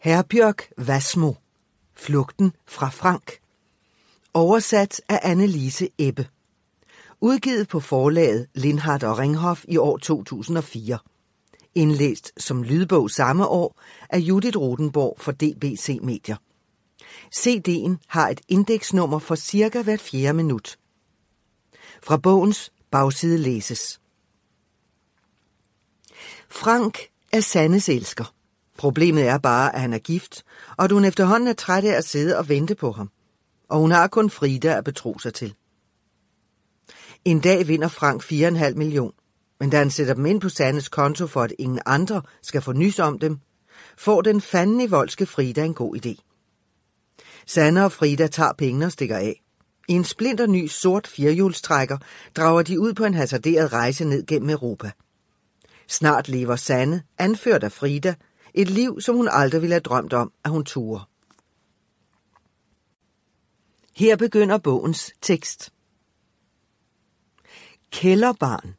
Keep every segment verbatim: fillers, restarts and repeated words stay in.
Herbjørg Wassmo. Flugten fra Frank. Oversat af Annelise Ebbe. Udgivet på forlaget Lindhardt og Ringhof i år to tusind og fire. Indlæst som lydbog samme år af Judith Rothenborg for D B C Medier. C D'en har et indeksnummer for cirka hvert fjerde minut. Fra bogens bagside læses. Frank er Sannes elsker. Problemet er bare, at han er gift, og at hun efterhånden er træt af at sidde og vente på ham. Og hun har kun Frida at betro sig til. En dag vinder Frank fire komma fem million, men da han sætter dem ind på Sannes konto for, at ingen andre skal få nys om dem, får den fanden i voldske Frida en god idé. Sanne og Frida tager pengene og stikker af. I en splinter ny sort firehjulstrækker drager de ud på en hasarderet rejse ned gennem Europa. Snart lever Sanne, anført af Frida, et liv, som hun aldrig ville have drømt om, at hun turde. Her begynder bogens tekst. Kælderbarn.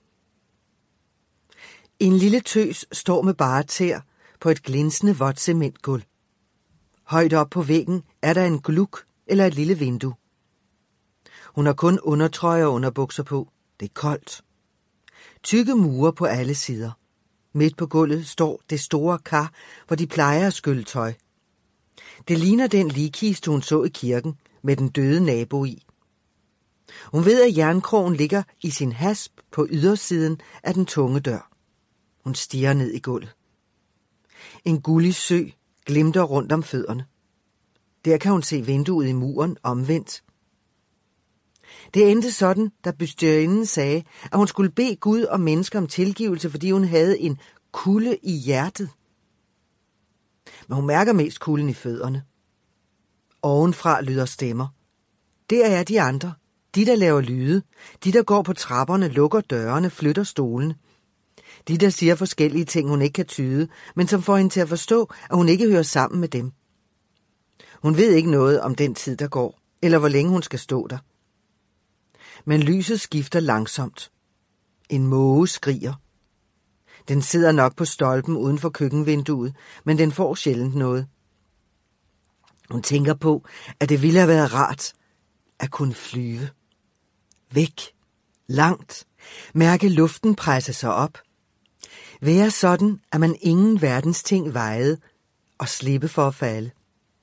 En lille tøs står med bare tæer på et glinsende vådt cementgulv. Højt op på væggen er der en gluk eller et lille vindue. Hun har kun undertrøje og underbukser på. Det er koldt. Tykke mure på alle sider. Midt på gulvet står det store kar, hvor de plejer at skylle tøj. Det ligner den ligkiste, hun så i kirken, med den døde nabo i. Hun ved, at jernkrogen ligger i sin hasp på ydersiden af den tunge dør. Hun stirrer ned i gulvet. En gullig sø glimter rundt om fødderne. Der kan hun se vinduet i muren omvendt. Det endte sådan, da bestyrerinden sagde, at hun skulle bede Gud og mennesker om tilgivelse, fordi hun havde en kulde i hjertet. Men hun mærker mest kulden i fødderne. Ovenfra lyder stemmer. Der er de andre. De, der laver lyde. De, der går på trapperne, lukker dørene, flytter stolene. De, der siger forskellige ting, hun ikke kan tyde, men som får hende til at forstå, at hun ikke hører sammen med dem. Hun ved ikke noget om den tid, der går, eller hvor længe hun skal stå der. Men lyset skifter langsomt. En måge skriger. Den sidder nok på stolpen uden for køkkenvinduet, men den får sjældent noget. Hun tænker på, at det ville have været rart at kunne flyve. Væk. Langt. Mærke luften presse sig op. Være sådan, at man ingen verdens ting vejede og slippe for at falde.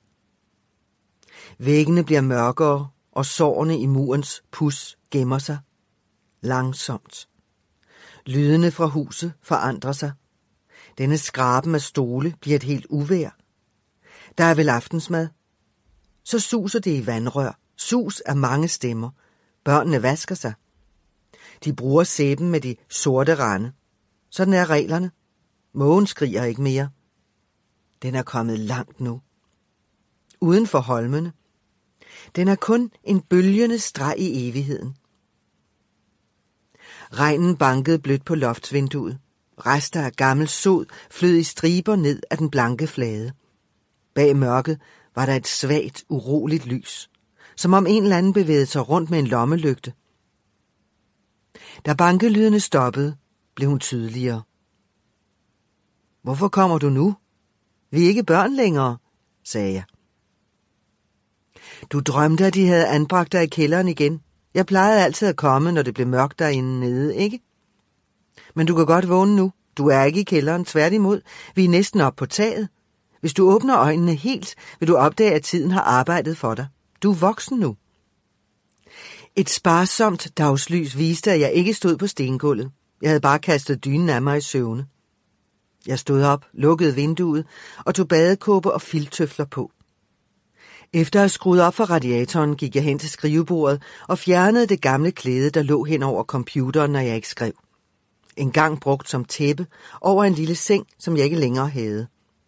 Væggene bliver mørkere, og sårene i murens pus gemmer sig. Langsomt. Lydene fra huset forandrer sig. Denne skraben af stole bliver et helt uvejr. Der er vel aftensmad. Så suser det i vandrør. Sus af mange stemmer. Børnene vasker sig. De bruger sæben med de sorte rande. Sådan er reglerne. Mågen skriger ikke mere. Den er kommet langt nu. Uden for holmene. Den er kun en bølgende streg i evigheden. Regnen bankede blødt på loftsvinduet. Rester af gammel sod flød i striber ned af den blanke flade. Bag mørket var der et svagt, uroligt lys, som om en eller anden bevægede sig rundt med en lommelygte. Da bankelydene stoppede, blev hun tydeligere. Hvorfor kommer du nu? Vi er ikke børn længere, sagde jeg. Du drømte, at de havde anbragt dig i kælderen igen. Jeg plejede altid at komme, når det blev mørkt derinde nede, ikke? Men du kan godt vågne nu. Du er ikke i kælderen, tværtimod. Vi er næsten oppe på taget. Hvis du åbner øjnene helt, vil du opdage, at tiden har arbejdet for dig. Du er voksen nu. Et sparsomt dagslys viste, at jeg ikke stod på stengulvet. Jeg havde bare kastet dynen af mig i søvne. Jeg stod op, lukkede vinduet og tog badekåbe og filttøfler på. Efter at have skruet op for radiatoren, gik jeg hen til skrivebordet og fjernede det gamle klæde, der lå hen over computeren, når jeg ikke skrev. En gang brugt som tæppe over en lille seng, som jeg ikke længere havde.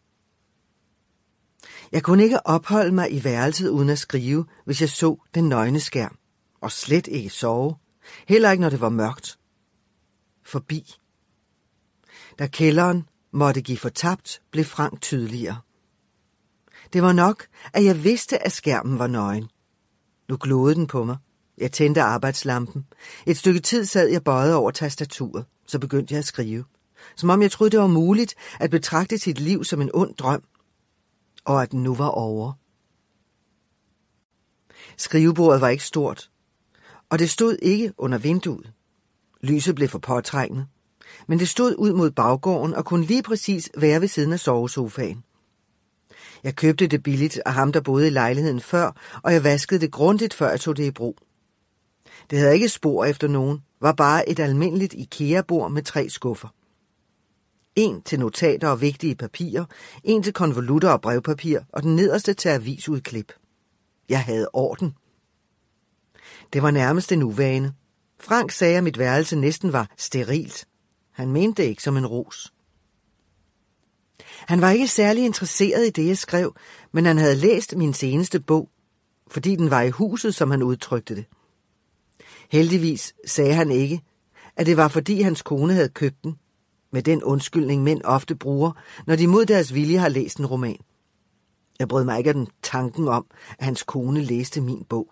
Jeg kunne ikke opholde mig i værelset uden at skrive, hvis jeg så den nøgne skærm. Og slet ikke sove. Heller ikke, når det var mørkt. Forbi. Da kælderen måtte give fortabt, blev Frank tydeligere. Det var nok, at jeg vidste, at skærmen var nøgen. Nu glodede den på mig. Jeg tændte arbejdslampen. Et stykke tid sad jeg bøjet over tastaturet. Så begyndte jeg at skrive. Som om jeg troede, det var muligt at betragte sit liv som en ond drøm. og at den nu var over. Skrivebordet var ikke stort, og det stod ikke under vinduet. Lyset blev for påtrængende, men det stod ud mod baggården og kunne lige præcis være ved siden af sovesofaen. Jeg købte det billigt af ham, der boede i lejligheden før, og jeg vaskede det grundigt, før jeg tog det i brug. Det havde ikke spor efter nogen, var bare et almindeligt IKEA-bord med tre skuffer. En til notater og vigtige papirer, en til konvolutter og brevpapir, og den nederste til avisudklip. Jeg havde orden. Det var nærmest en uvane. Frank sagde, at mit værelse næsten var sterilt. Han mente det ikke som en ros. Han var ikke særlig interesseret i det, jeg skrev, men han havde læst min seneste bog, fordi den var i huset, som han udtrykte det. Heldigvis sagde han ikke, at det var fordi hans kone havde købt den, med den undskyldning mænd ofte bruger, når de mod deres vilje har læst en roman. Jeg brød mig ikke af den tanken om, at hans kone læste min bog.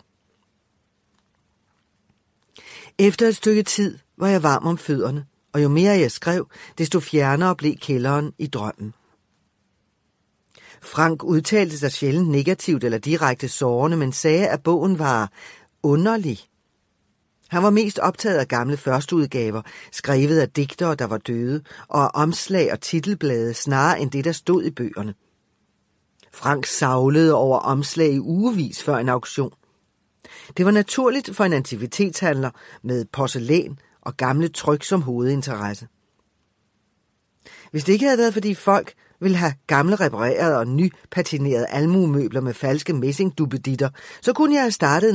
Efter et stykke tid var jeg varm om fødderne, og jo mere jeg skrev, desto fjernere blev kælderen i drømmen. Frank udtalte sig sjældent negativt eller direkte sårende, men sagde, at bogen var underlig. Han var mest optaget af gamle førsteudgaver, skrevet af digtere, der var døde, og af omslag og titelblade snarere end det, der stod i bøgerne. Frank savlede over omslag i ugevis før en auktion. Det var naturligt for en antikvitetshandler med porcelæn og gamle tryk som hovedinteresse. Hvis det ikke havde været, fordi folk ville have gamle reparerede og nypatinerede almuemøbler med falske messingduppeditter, så kunne jeg have startet